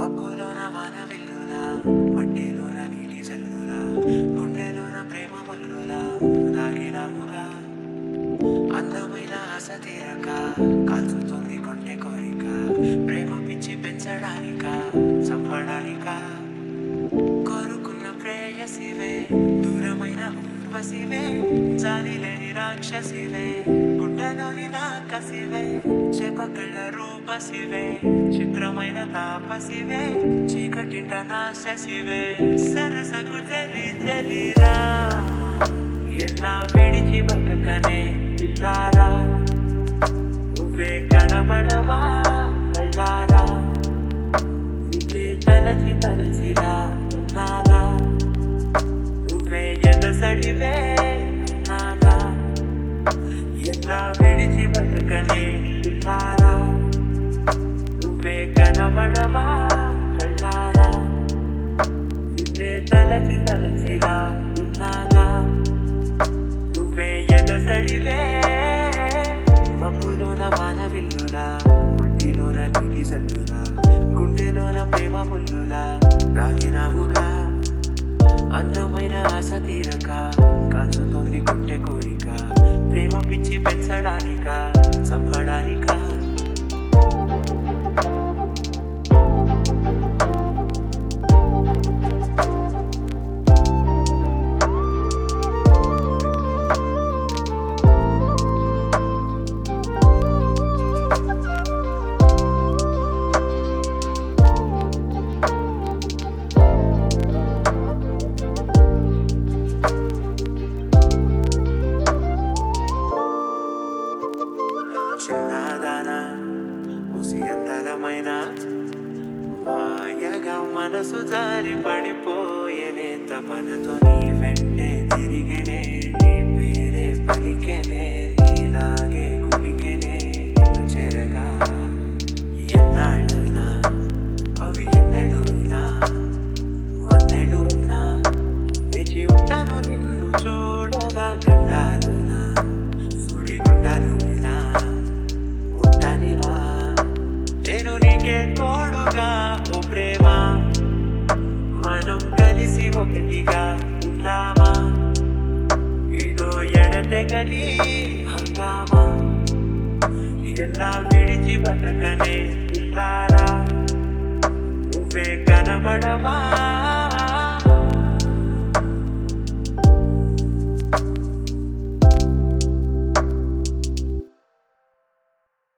మబ్బులోన వాన వెల్లులా, మట్టిలోన నీటి జల్లులా, గుండెలోన ప్రేమ ముల్లులా దాగినావుగా. అందమైన ఆశ తీరక కాల్చుతుంది కొంటె కోరిక, ప్రేమ పిచ్చి పెంచడానిక చంపడానిక. కోరుకున్న ప్రేయసివే, దూరమైన ఊర్వశివే, జాలి లేని రాక్షసివే, గుడ్డలోని నాకసివే, చేపకళ్ళ రూపసివే, చిత్రమైన తాపసివే, చీకటింట నాశసివే, సరసకు తెలిరా. ఎలా విడిచి బతకనే ఇల్లారా, నువ్వే కనబడవా కళ్ళారా, నువ్వే తలచిరా నాగా, నువ్వే ఎదసడివే నాగా. ఎలా విడిచి బతకనే ఇల్లారా, నువ్వే కనబడవా కళ్ళారా, నువ్వే తలచిరా నాగా, నువ్వే ఎదసడివే. మబ్బులోన వాన విల్లులా, మట్టిలోన నీటి జల్లులా, గుండెలోన ప్రేమ ముల్లులా దాగినావుగా. అందమైన ఆశ తీరక కాల్చుతోంది గుండె కోరిక, ప్రేమ పిచ్చి పెంచడానిక చంపడానిక. చిన్నదానా ఉసి అందరమైన మాయగా మనసు జారి పడిపోయేనే, తపనతో నీ వెంటే తిరిగేనే, నీ పేరే పలికెనే, నీలాగే కులికెనే నిన్ను చేరగా. ఎన్నాళ్ళునా అవి ఎన్నెడునా వన్నెడునా వేచి ఉంటాను నిన్ను చూడగా. గండాలునా సుడిగుండాలునా ఉంటానిలా, నేను నీకే తోడుగా ఓ ప్రేమ, మనం కలిసి ఒకటిగా ఉంటామా, ఇదో ఎడతెగని హంగామా. ఎలా విడిచి బతకనే ఇల్లారా, నువ్వే కనబడవా